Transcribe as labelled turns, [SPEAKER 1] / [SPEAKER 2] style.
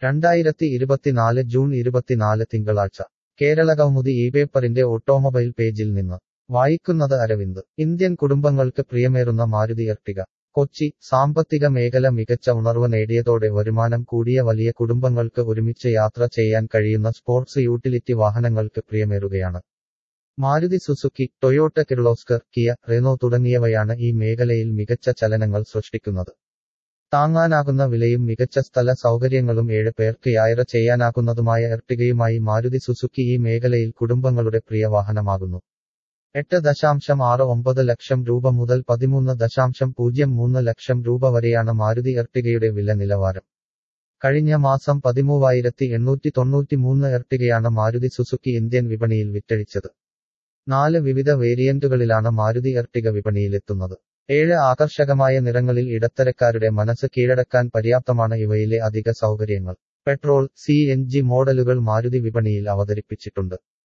[SPEAKER 1] 2024 June 24 തിങ്കളാഴ്ച കേരളകൗമുദി പേപ്പറിന്റെ automobile പേജിൽ നിന്ന് വായിക്കുന്നത് അരവിന്ദ്. ഇന്ത്യൻ കുടുംബങ്ങൾക്ക് പ്രിയമേറുന്ന മാരുതി എർട്ടിഗ. കൊച്ചി. സാമ്പത്തിക മേഖല മികച്ച ഉണർവ് നേടിയതോടെ വരുമാനം കൂടിയ വലിയ കുടുംബങ്ങൾക്ക് ഒരുമിച്ച് യാത്ര ചെയ്യാൻ കഴിയുന്ന സ്പോർട്സ് യൂട്ടിലിറ്റി വാഹനങ്ങൾക്ക് പ്രിയമേറുകയാണ്. Maruti Suzuki, Toyota Kirloskar, Kia, Renault തുടങ്ങിയവയാണ് ഈ മേഖലയിൽ മികച്ച ചലനങ്ങൾ സൃഷ്ടിക്കുന്നത്. താങ്ങാനാകുന്ന വിലയും മികച്ച സ്ഥല സൗകര്യങ്ങളും 7 പേർക്ക് യാത്ര ചെയ്യാനാകുന്നതുമായ എർട്ടിഗയുമായി മാരുതി സുസുക്കി ഈ മേഖലയിൽ കുടുംബങ്ങളുടെ പ്രിയ വാഹനമാകുന്നു. 8.69 ലക്ഷം രൂപ മുതൽ 13.03 ലക്ഷം രൂപ വരെയാണ് മാരുതി എർട്ടിഗയുടെ വില നിലവാരം. കഴിഞ്ഞ മാസം 13,893 എർട്ടിഗയാണ് മാരുതി സുസുക്കി ഇന്ത്യൻ വിപണിയിൽ വിറ്റഴിച്ചത്. 4 വിവിധ വേരിയന്റുകളിലാണ് മാരുതി എർട്ടിഗ വിപണിയിലെത്തുന്നത്. 7 ആകർഷകമായ നിറങ്ങളിൽ ഇടത്തരക്കാരുടെ മനസ്സ് കീഴടക്കാൻ പര്യാപ്തമാണ് ഇവയിലെ അധിക സൗകര്യങ്ങൾ. പെട്രോൾ, CNG മോഡലുകൾ മാരുതി വിപണിയിൽ അവതരിപ്പിച്ചിട്ടുണ്ട്.